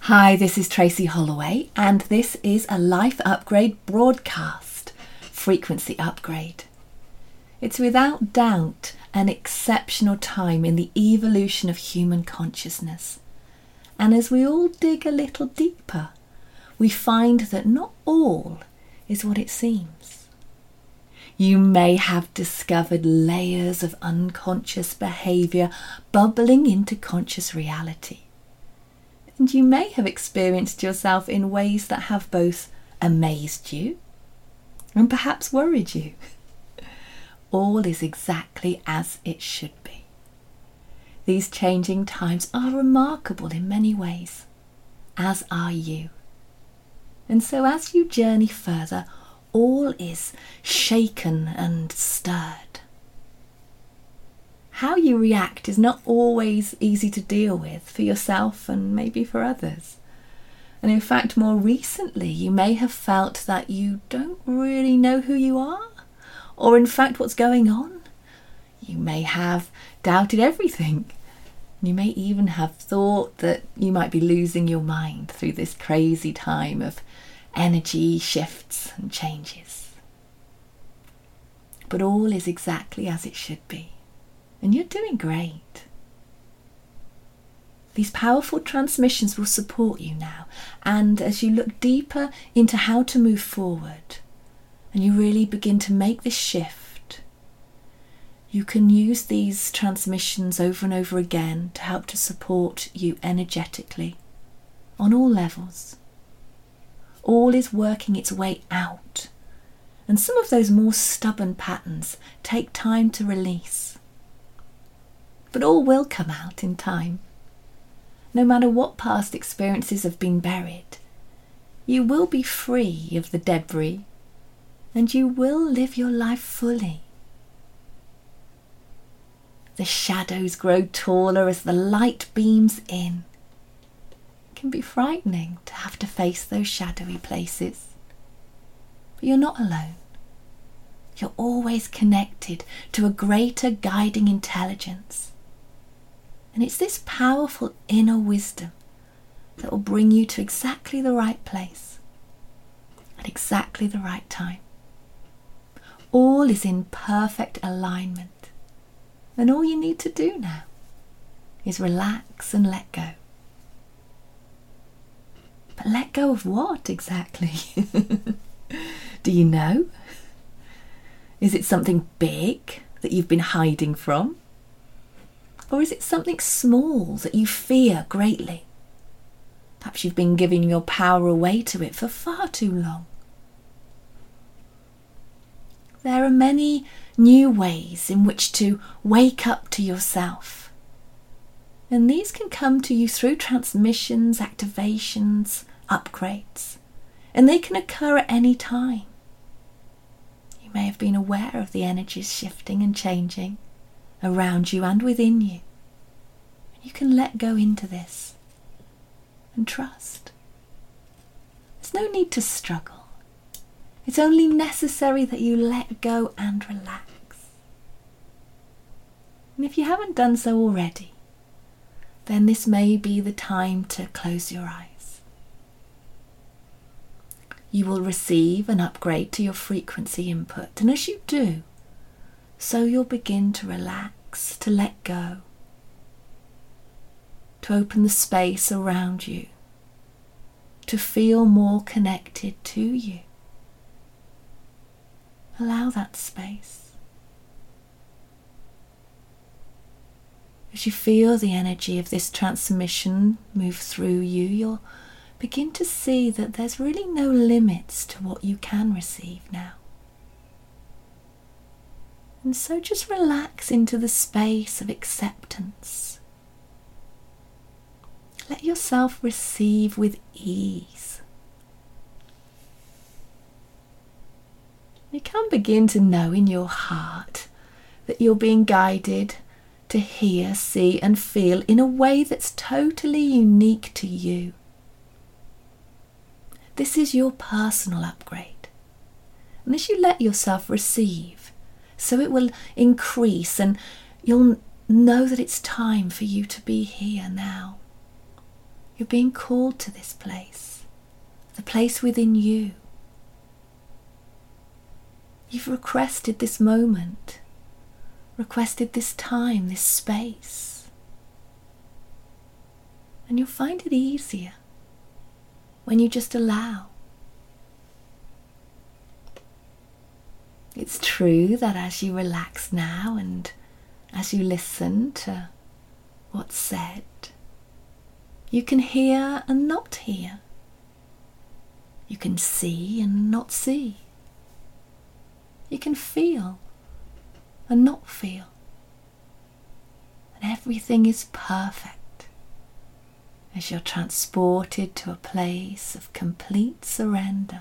Hi, this is Tracy Holloway, and this is a Life Upgrade broadcast, frequency upgrade. It's without doubt an exceptional time in the evolution of human consciousness. And as we all dig a little deeper, we find that not all is what it seems. You may have discovered layers of unconscious behaviour bubbling into conscious reality. And you may have experienced yourself in ways that have both amazed you and perhaps worried you. All is exactly as it should be. These changing times are remarkable in many ways, as are you. And so as you journey further, all is shaken and stirred. How you react is not always easy to deal with for yourself and maybe for others. And in fact, more recently, you may have felt that you don't really know who you are, or in fact what's going on. You may have doubted everything. You may even have thought that you might be losing your mind through this crazy time of energy shifts and changes. But all is exactly as it should be. And you're doing great. These powerful transmissions will support you now. And as you look deeper into how to move forward, and you really begin to make this shift, you can use these transmissions over and over again to help to support you energetically on all levels. All is working its way out. And some of those more stubborn patterns take time to release. But all will come out in time. No matter what past experiences have been buried, you will be free of the debris and you will live your life fully. The shadows grow taller as the light beams in. It can be frightening to have to face those shadowy places. But you're not alone. You're always connected to a greater guiding intelligence. And it's this powerful inner wisdom that will bring you to exactly the right place at exactly the right time. All is in perfect alignment. And all you need to do now is relax and let go. But let go of what exactly? Do you know? Is it something big that you've been hiding from? Or is it something small that you fear greatly? Perhaps you've been giving your power away to it for far too long. There are many new ways in which to wake up to yourself. And these can come to you through transmissions, activations, upgrades. And they can occur at any time. You may have been aware of the energies shifting and changing around you and within you. And you can let go into this and trust. There's no need to struggle. It's only necessary that you let go and relax. And if you haven't done so already, then this may be the time to close your eyes. You will receive an upgrade to your frequency input, and as you do, so you'll begin to relax, to let go, to open the space around you, to feel more connected to you. Allow that space. As you feel the energy of this transmission move through you, you'll begin to see that there's really no limits to what you can receive now. And so just relax into the space of acceptance. Let yourself receive with ease. You can begin to know in your heart that you're being guided to hear, see and feel in a way that's totally unique to you. This is your personal upgrade. And as you let yourself receive, so it will increase and you'll know that it's time for you to be here now. You're being called to this place, the place within you. You've requested this moment, requested this time, this space. And you'll find it easier when you just allow. It's true that as you relax now and as you listen to what's said, you can hear and not hear. You can see and not see. You can feel and not feel. And everything is perfect as you're transported to a place of complete surrender.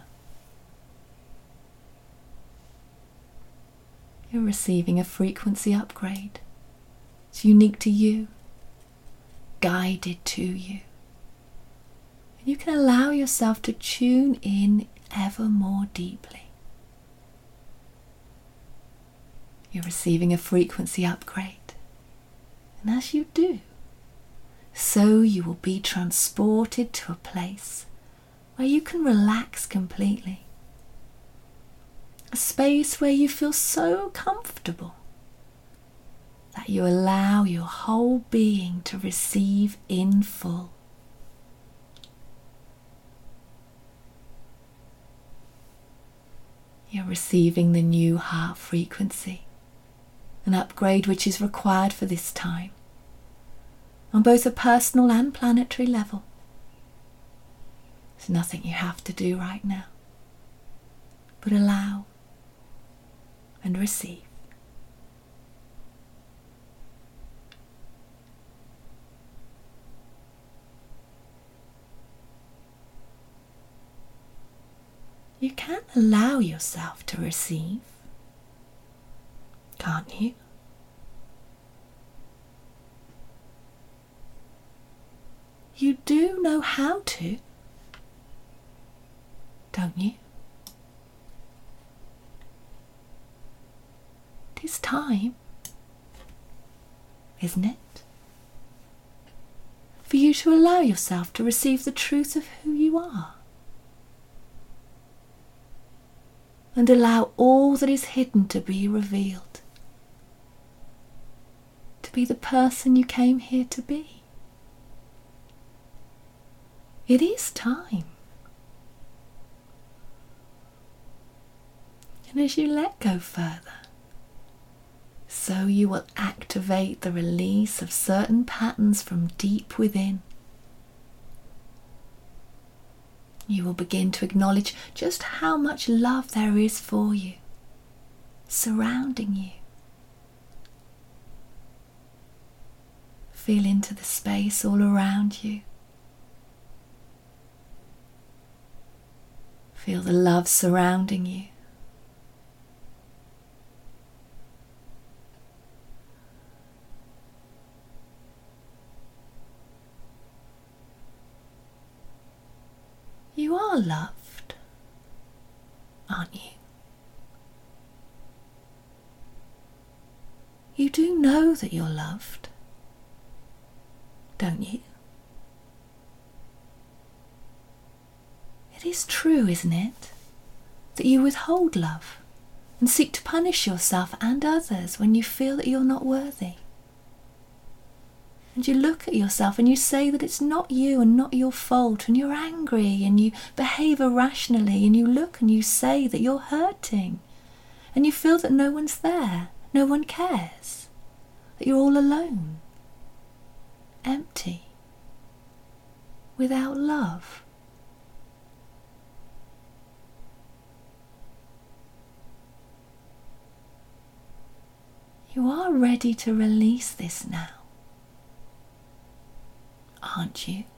You're receiving a frequency upgrade. It's unique to you, guided to you. And you can allow yourself to tune in ever more deeply. You're receiving a frequency upgrade. And as you do, so you will be transported to a place where you can relax completely. A space where you feel so comfortable that you allow your whole being to receive in full. You're receiving the new heart frequency, an upgrade which is required for this time, on both a personal and planetary level. There's nothing you have to do right now, but allow and receive. You can allow yourself to receive, can't you? You do know how to, don't you? It is time, isn't it, for you to allow yourself to receive the truth of who you are, and allow all that is hidden to be revealed, to be the person you came here to be. It is time. And as you let go further, so you will activate the release of certain patterns from deep within. You will begin to acknowledge just how much love there is for you, surrounding you. Feel into the space all around you. Feel the love surrounding you. You are loved, aren't you? You do know that you're loved, don't you? It is true, isn't it, that you withhold love and seek to punish yourself and others when you feel that you're not worthy. And you look at yourself and you say that it's not you and not your fault, and you're angry and you behave irrationally, and you look and you say that you're hurting, and you feel that no one's there, no one cares, that you're all alone, empty, without love. You are ready to release this now, aren't you?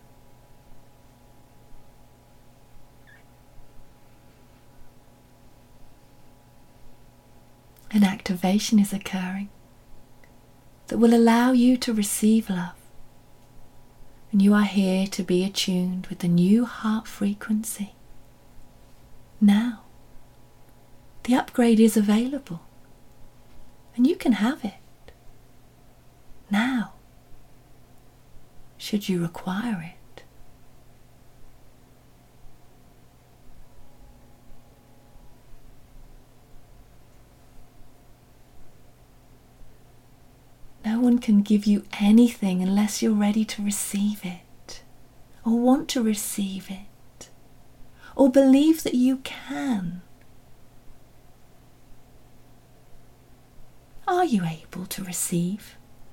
An activation is occurring that will allow you to receive love, and you are here to be attuned with the new heart frequency. Now, the upgrade is available, and you can have it now, should you require it. one can give you anything unless you're ready to receive it, or want to receive it, or believe that you can. Are you able to receive?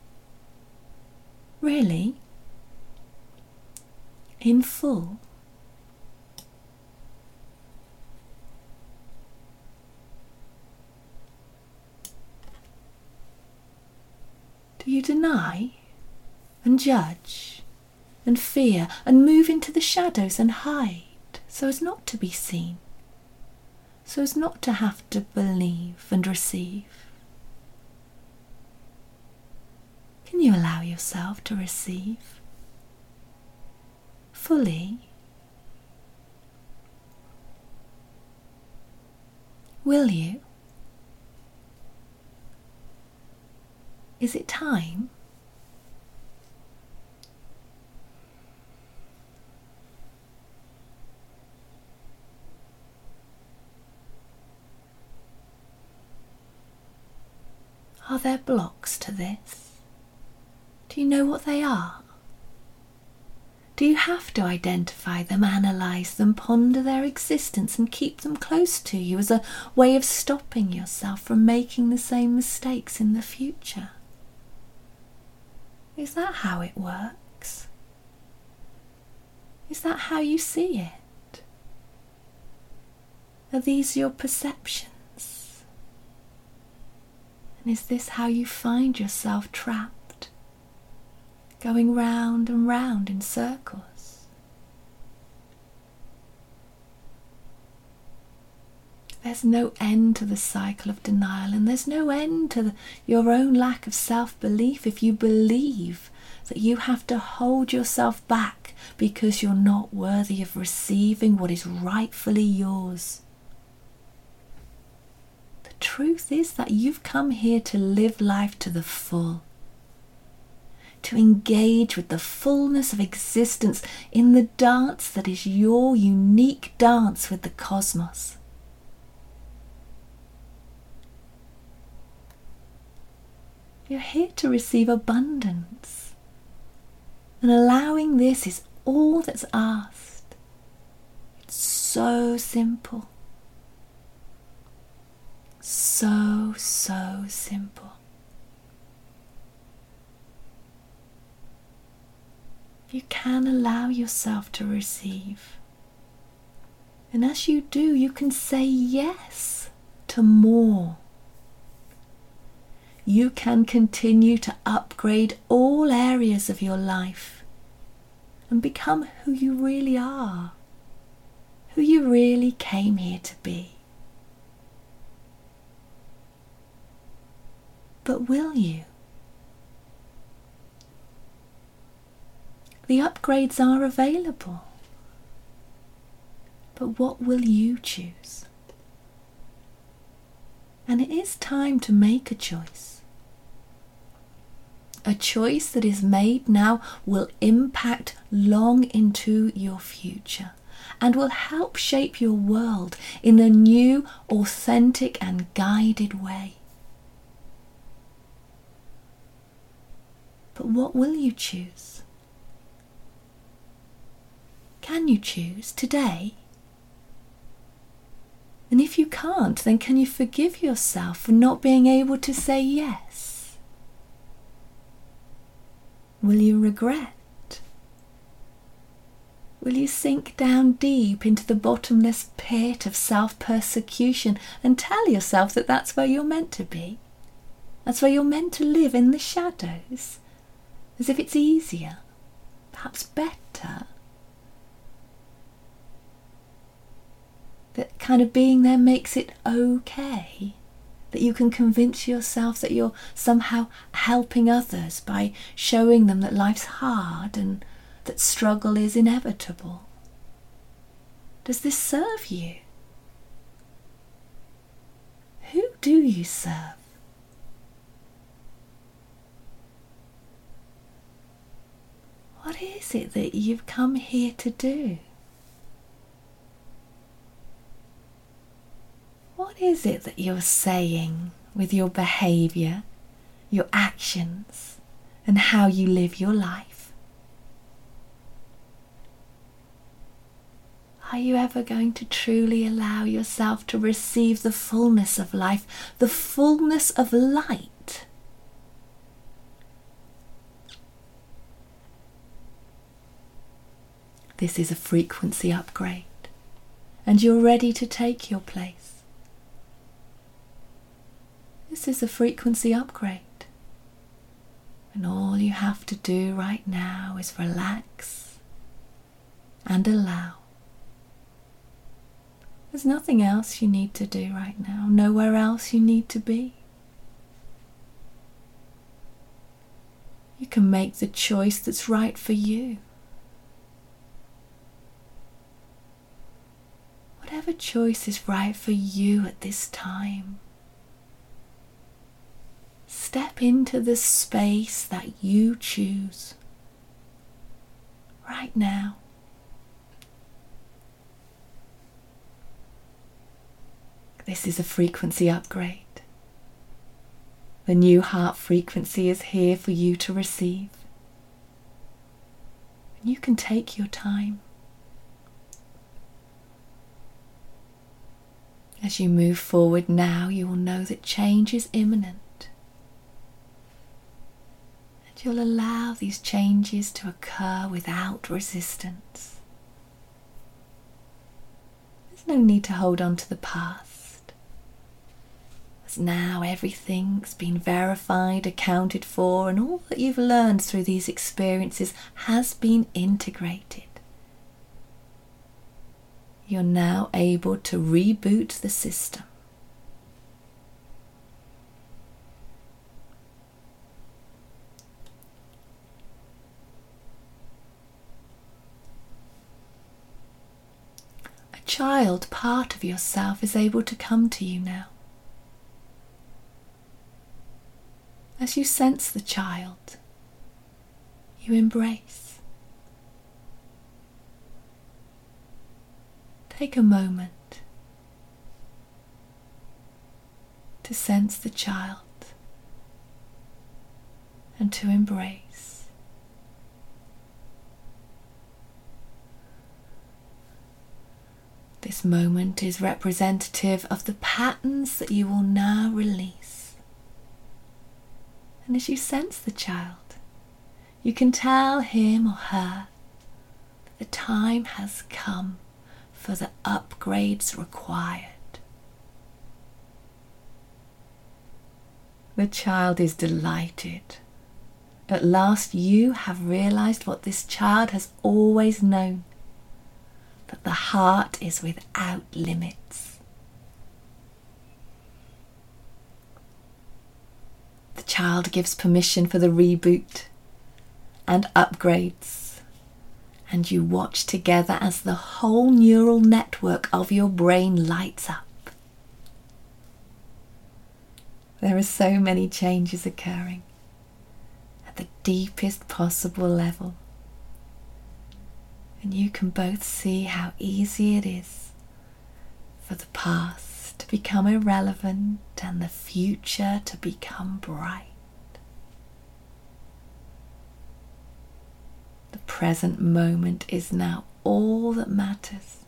Really? In full? Do you deny and judge and fear and move into the shadows and hide so as not to be seen, so as not to have to believe and receive? Can you allow yourself to receive fully? Will you? Is it time? Are there blocks to this? Do you know what they are? Do you have to identify them, analyse them, ponder their existence and keep them close to you as a way of stopping yourself from making the same mistakes in the future? Is that how it works? Is that how you see it? Are these your perceptions? And is this how you find yourself trapped, going round and round in circles? There's no end to the cycle of denial, and there's no end to your own lack of self-belief if you believe that you have to hold yourself back because you're not worthy of receiving what is rightfully yours. The truth is that you've come here to live life to the full, to engage with the fullness of existence in the dance that is your unique dance with the cosmos. You're here to receive abundance, and allowing this is all that's asked. It's so simple. So simple. You can allow yourself to receive. And as you do, you can say yes to more. You can continue to upgrade all areas of your life and become who you really are, who you really came here to be. But will you? The upgrades are available. But what will you choose? And it is time to make a choice. A choice that is made now will impact long into your future and will help shape your world in a new, authentic and guided way. But what will you choose? Can you choose today? And if you can't, then can you forgive yourself for not being able to say yes? Will you regret? Will you sink down deep into the bottomless pit of self-persecution and tell yourself that that's where you're meant to be? That's where you're meant to live, in the shadows, as if it's easier, perhaps better? That kind of being there makes it okay, that you can convince yourself that you're somehow helping others by showing them that life's hard and that struggle is inevitable. Does this serve you? Who do you serve? What is it that you've come here to do? What is it that you're saying with your behaviour, your actions, and how you live your life. Are you ever going to truly allow yourself to receive the fullness of life, the fullness of light? This is a frequency upgrade, and you're ready to take your place. This is a frequency upgrade, and all you have to do right now is relax and allow. There's nothing else you need to do right now, nowhere else you need to be. You can make the choice that's right for you. Whatever choice is right for you at this time. Step into the space that you choose right now. This is a frequency upgrade. The new heart frequency is here for you to receive. And you can take your time. As you move forward now, you will know that change is imminent. And you'll allow these changes to occur without resistance. There's no need to hold on to the past. As now everything's been verified, accounted for, and all that you've learned through these experiences has been integrated. You're now able to reboot the system. A child part of yourself is able to come to you now. As you sense the child, you embrace. Take a moment to sense the child and to embrace. This moment is representative of the patterns that you will now release. And as you sense the child, you can tell him or her that the time has come for the upgrades required. The child is delighted. At last you have realized what this child has always known, that the heart is without limits. The child gives permission for the reboot and upgrades, and you watch together as the whole neural network of your brain lights up. There are so many changes occurring at the deepest possible level, and you can both see how easy it is for the past to become irrelevant and the future to become bright. The present moment is now all that matters.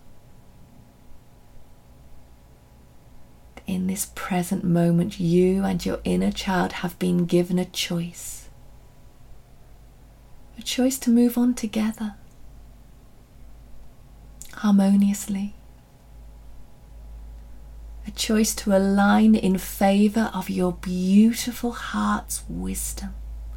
In this present moment, you and your inner child have been given a choice to move on together, harmoniously, a choice to align in favor of your beautiful heart's wisdom.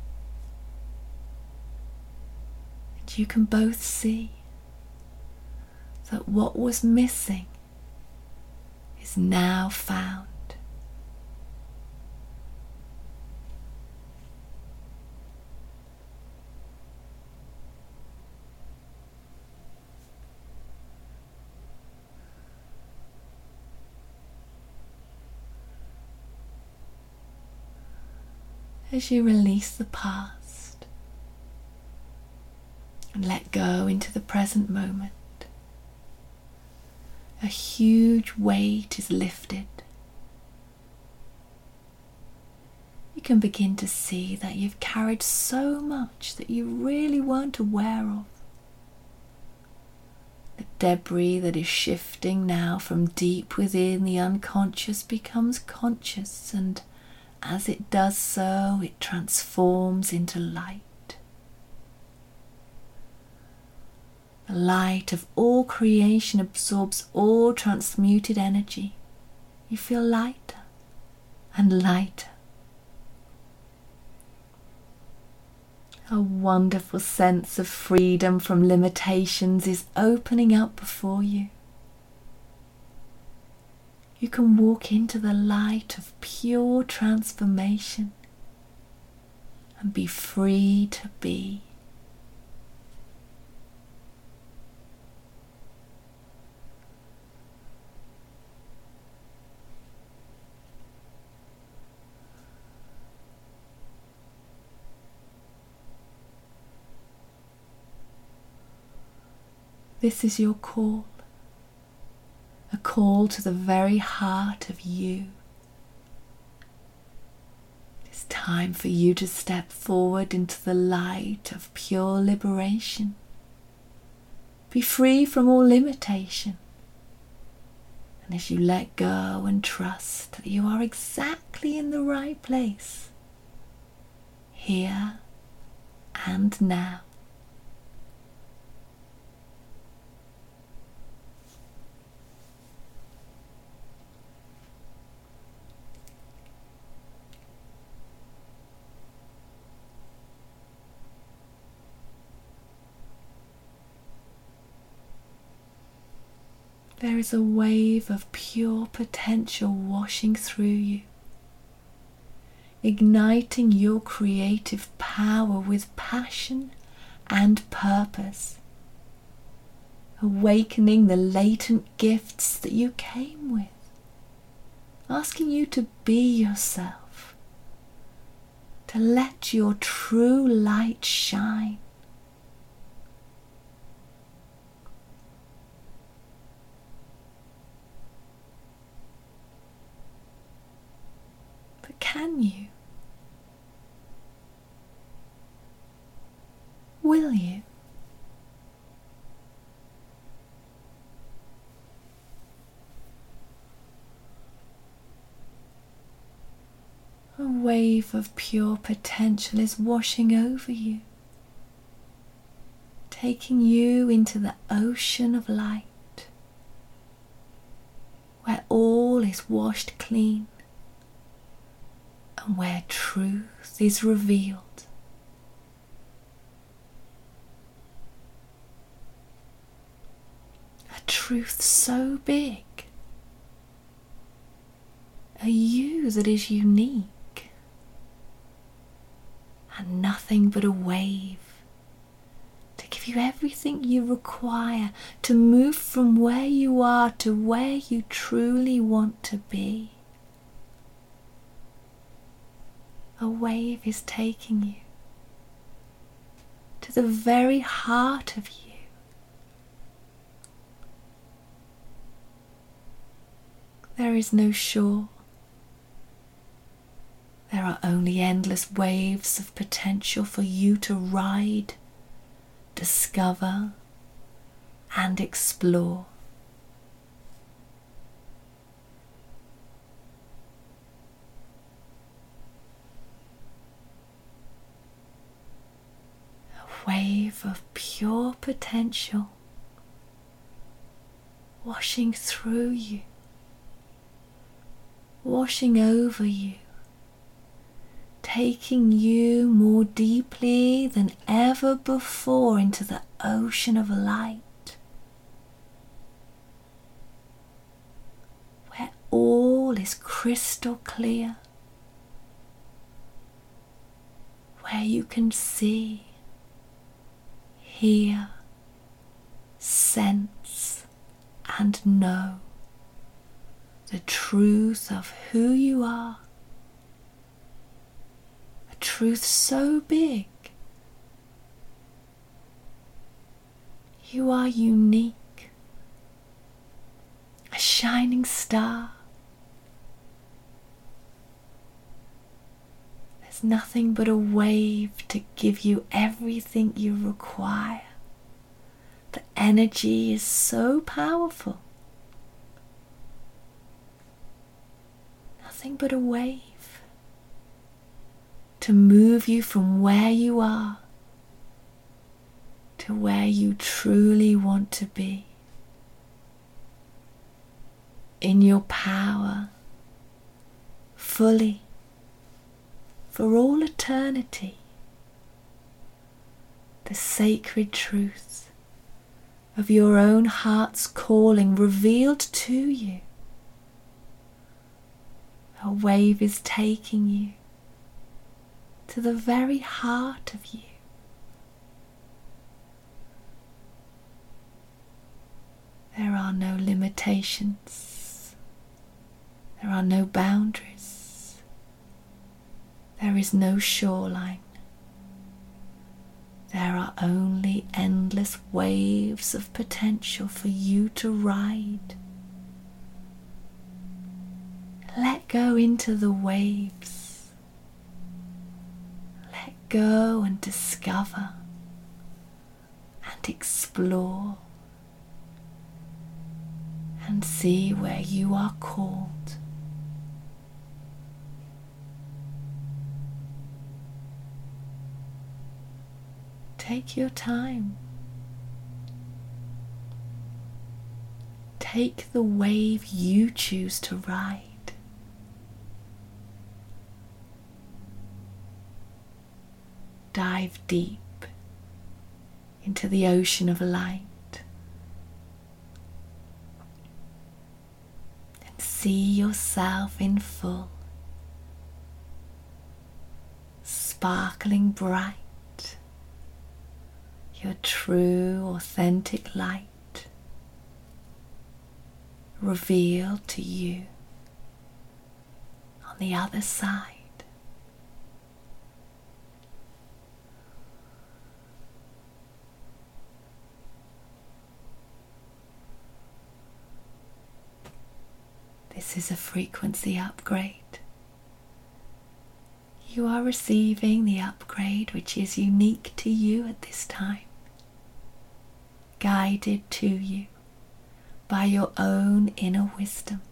And you can both see that what was missing is now found. As you release the past and let go into the present moment, a huge weight is lifted. you can begin to see that you've carried so much that you really weren't aware of. The debris that is shifting now from deep within the unconscious becomes conscious, and as it does so, it transforms into light. The light of all creation absorbs all transmuted energy. You feel lighter and lighter. A wonderful sense of freedom from limitations is opening up before you. You can walk into the light of pure transformation and be free to be. This is your call, a call to the very heart of you. It's time for you to step forward into the light of pure liberation. Be free from all limitation. And as you let go and trust that you are exactly in the right place, here and now. There is a wave of pure potential washing through you, igniting your creative power with passion and purpose, awakening the latent gifts that you came with, asking you to be yourself, to let your true light shine. Can you? Will you? A wave of pure potential is washing over you, taking you into the ocean of light, where all is washed clean, and where truth is revealed. A truth so big, a you that is unique, and nothing but a wave to give you everything you require to move from where you are to where you truly want to be. A wave is taking you to the very heart of you. There is no shore. There are only endless waves of potential for you to ride, discover, and explore. Wave of pure potential washing through you, washing over you, taking you more deeply than ever before into the ocean of light, where all is crystal clear, where you can see, hear, sense, and know the truth of who you are. A truth so big. You are unique, a shining star. It's nothing but a wave to give you everything you require. The energy is so powerful. Nothing but a wave to move you from where you are to where you truly want to be. In your power, fully, for all eternity. The sacred truth of your own heart's calling revealed to you. A wave is taking you to the very heart of you. There are no limitations. There are no boundaries. There is no shoreline. There are only endless waves of potential for you to ride. Let go into the waves. Let go and discover and explore and see where you are called. Take your time. Take the wave you choose to ride. Dive deep into the ocean of light and see yourself in full, sparkling bright. Your true, authentic light revealed to you on the other side. This is a frequency upgrade. You are receiving the upgrade which is unique to you at this time, guided to you by your own inner wisdom.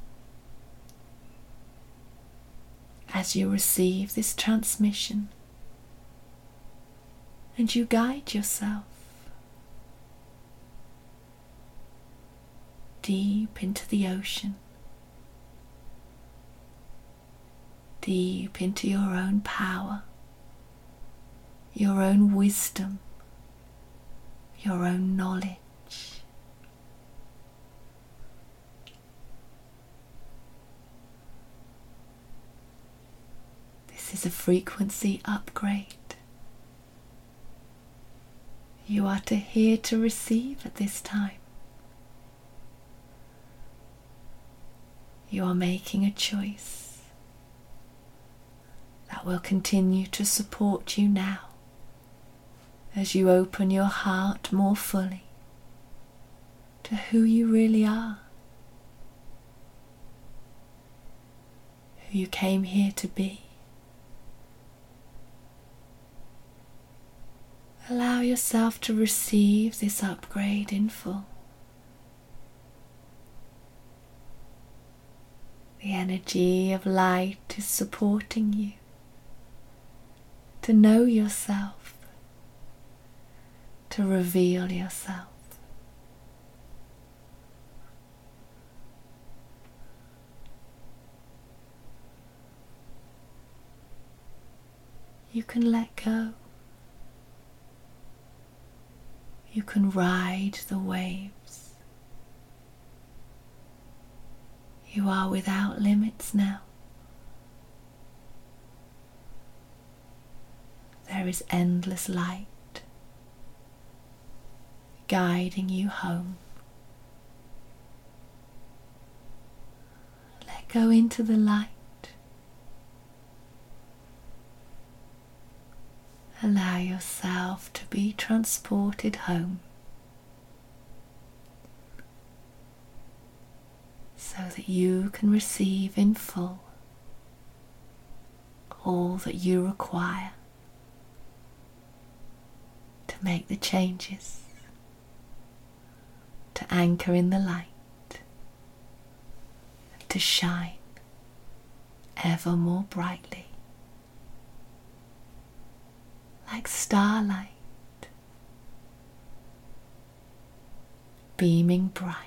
As you receive this transmission and you guide yourself deep into the ocean, deep into your own power, your own wisdom, your own knowledge. This is a frequency upgrade. You are here to receive at this time. You are making a choice that will continue to support you now as you open your heart more fully to who you really are, who you came here to be. Allow yourself to receive this upgrade in full. The energy of light is supporting you to know yourself, to reveal yourself. You can let go. You can ride the waves. You are without limits now. There is endless light guiding you home. Let go into the light. Allow yourself to be transported home so that you can receive in full all that you require to make the changes, to anchor in the light, and to shine ever more brightly, like starlight, beaming bright.